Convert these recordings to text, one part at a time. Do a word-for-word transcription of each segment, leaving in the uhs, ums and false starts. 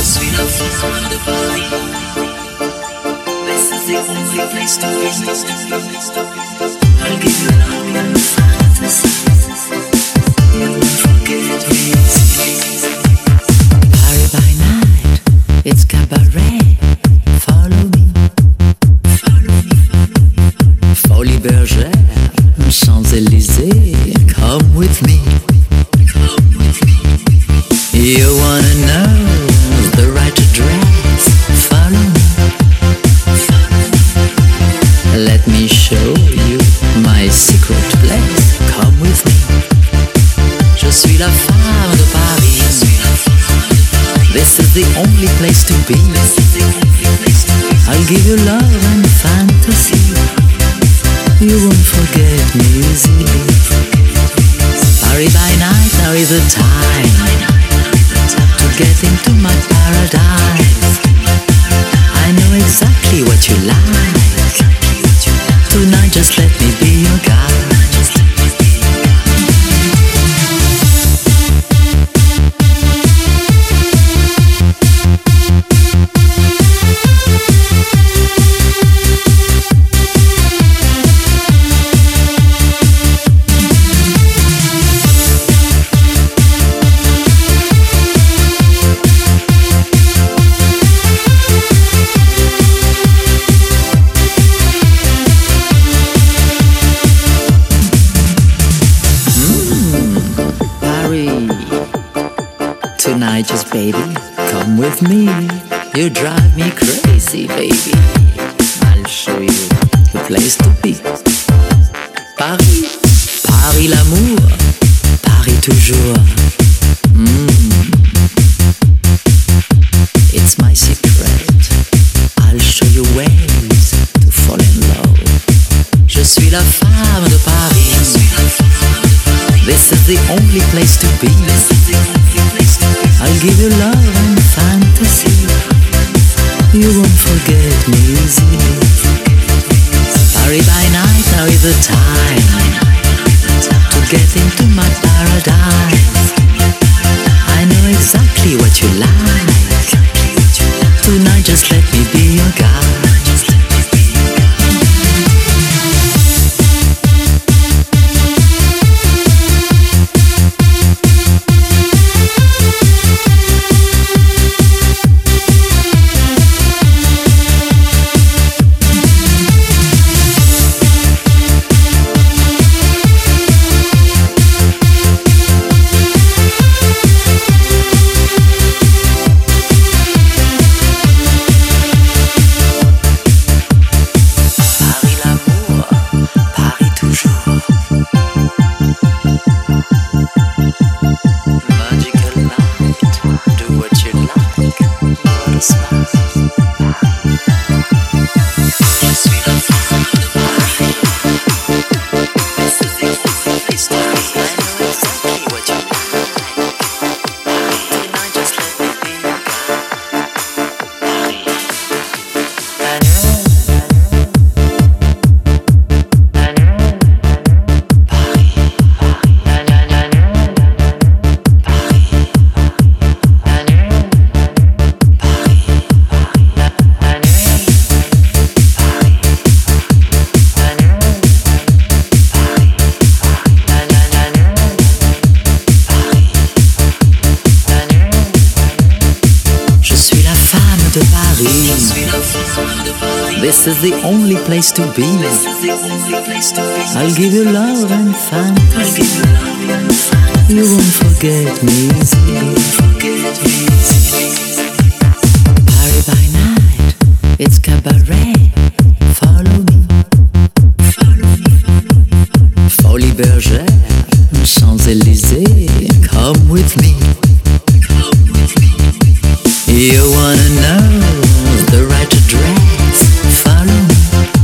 suis la femme de Paris. This is the only place to be. I'll give you love and fantasy. You won't forget me. Paris by night, it's cabaret. Follow me. Follow me. Folie Bergère, Champs-Élysées, come with me. Come with me. You wanna know the right address? Follow me. Let me show you my secret place. Come with me. Je suis la femme de Paris. This is the only place to be. I'll give you love and fantasy. You won't forget me easily. Paris by night, there is a time to get into my paradise. I know exactly what you like. Tonight just let me be your guide. Tonight, just baby, come with me. You drive me crazy, baby. I'll show you the place to be. Paris, Paris l'amour, Paris toujours. Mm. It's my secret. I'll show you ways to fall in love. Je suis la femme de Paris. This is the only place to be. I'll give you love and fantasy. You won't forget me easily. Paris by night, there is a time to get into my paradise. I know exactly what you like. Tonight just let me be your guide. This is the only place to be. I'll give you love and fantasy. You won't forget me easily. Paris by night, it's cabaret. Follow me. Folie Bergère, Champs-Élysées, come with me. You wanna know the right address? Follow me.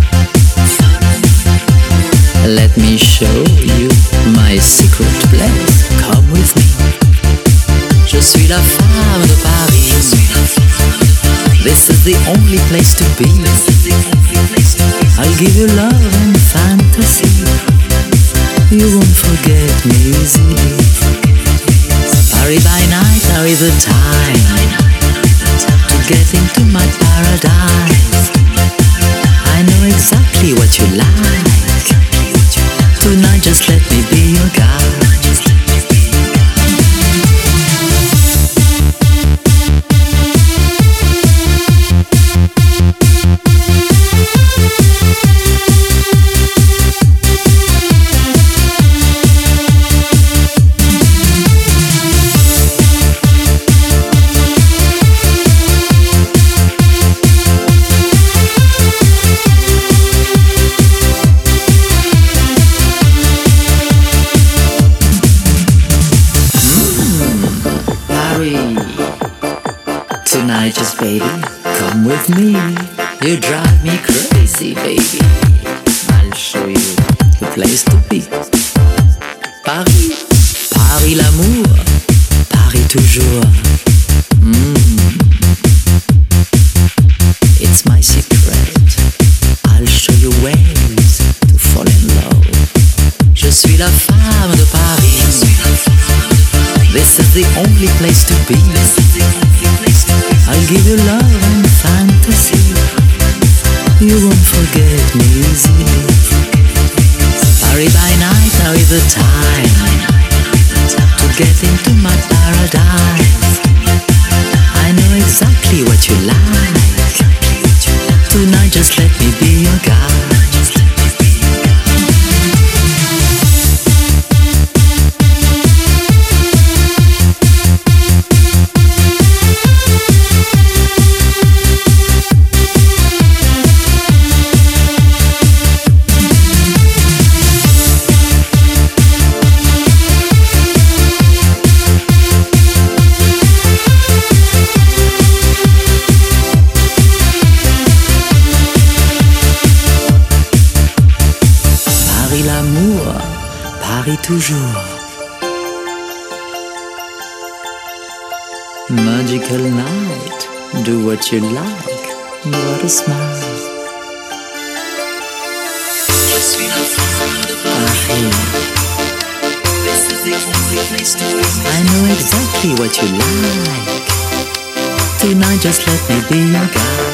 Let me show you my secret place. Come with me. Je suis la femme de Paris. This is the only place to be. I'll give you love and fantasy. You won't forget me easily. Paris by night, there is a time get into my paradise. I know exactly what you like. Tonight just let me be your guide. Tonight just baby, come with me. You drive me crazy baby. I'll show you the place to be. Paris, Paris l'amour, Paris toujours. Mm. It's my secret. I'll show you ways to fall in love. Je suis la femme de Paris. This is the only place to be. I'll give you love and fantasy. You won't forget me easily. Paris by night, now is the time to get into my paradise. I know exactly what you like. Tonight just let me be your guide. Paris toujours. Magical night, do what you like. What a smile. Paris. I know exactly what you like. Tonight just let me be your guide.